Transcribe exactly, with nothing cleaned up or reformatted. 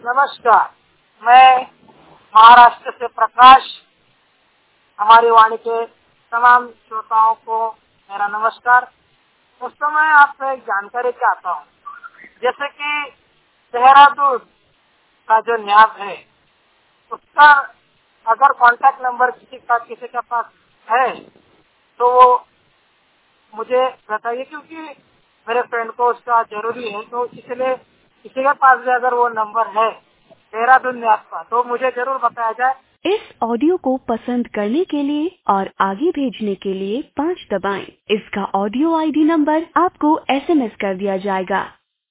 नमस्कार, मैं महाराष्ट्र से प्रकाश। हमारी वाणी के तमाम श्रोताओं को मेरा नमस्कार। दोस्तों, मैं आपसे एक जानकारी चाहता हूँ। जैसे कि देहरादून का जो न्यास है, उसका अगर कॉन्टैक्ट नंबर किसी का किसी के पास है तो वो मुझे बताइए, क्योंकि मेरे फ्रेंड को उसका जरूरी है। तो इसलिए किसी के पास भी अगर वो नंबर है देहरादून न्यास का, तो मुझे जरूर बताया जाए। इस ऑडियो को पसंद करने के लिए और आगे भेजने के लिए पाँच दबाएं। इसका ऑडियो आईडी नंबर आपको एसएमएस कर दिया जाएगा।